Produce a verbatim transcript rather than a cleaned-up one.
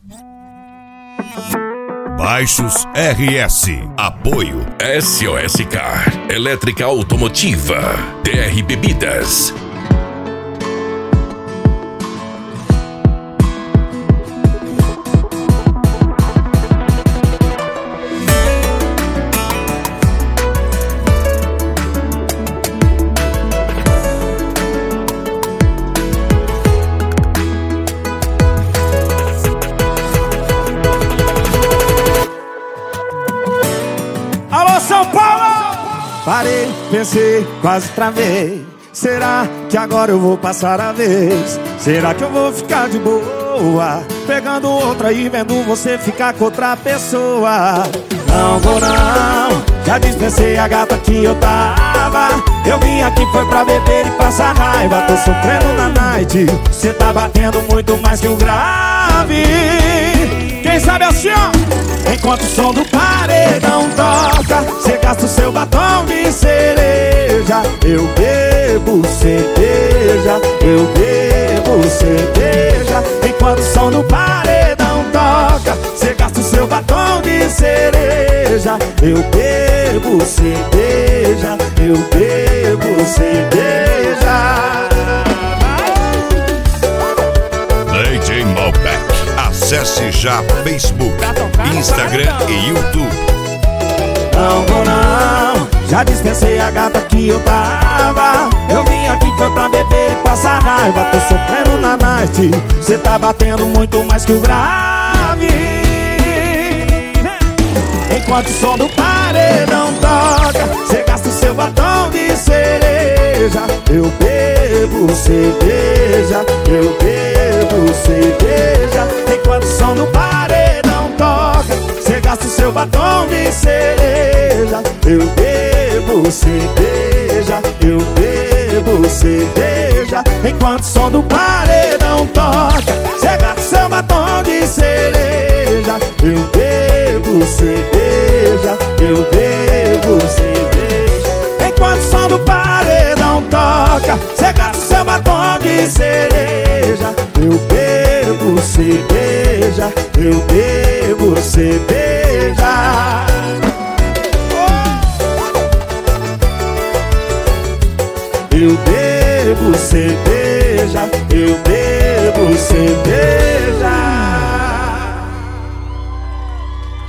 Baixos R S. Apoio S O S Car, Elétrica Automotiva, D R Bebidas. Parei, pensei, quase travei. Será que agora eu vou passar a vez? Será que eu vou ficar de boa pegando outra e vendo você ficar com outra pessoa? Não vou não, já dispensei a gata que eu tava. Eu vim aqui foi pra beber e passar raiva. Tô sofrendo na night, cê tá batendo muito mais que o grave. Quem sabe assim, ó? Enquanto o som do paredão toca, cê gasta o seu batom de cereja. Eu bebo cerveja, eu bebo cerveja. Enquanto o som do paredão toca, cê gasta o seu batom de cereja. Eu bebo cerveja, eu bebo cerveja. D J Malbec. Acesse já Facebook, Instagram e YouTube. Não vou não, já dispensei a gata que eu tava. Eu vim aqui foi pra beber e passar raiva. Tô sofrendo na night, cê tá batendo muito mais que o grave. Enquanto o som do paredão toca, cê gasta o seu batom de cereja. Eu bebo cerveja, eu bebo cerveja. Enquanto o som do paredão toca, cê gasta o seu batom de cereja. Eu bebo cerveja, eu bebo cerveja. Enquanto o som do paredão toca, cê gasta o seu batom de cereja. Eu bebo cerveja, eu bebo cerveja. Enquanto o som do paredão toca, cê gasta o seu batom de cereja. Eu bebo cerveja, eu bebo cerveja. Eu bebo cerveja, eu bebo cerveja.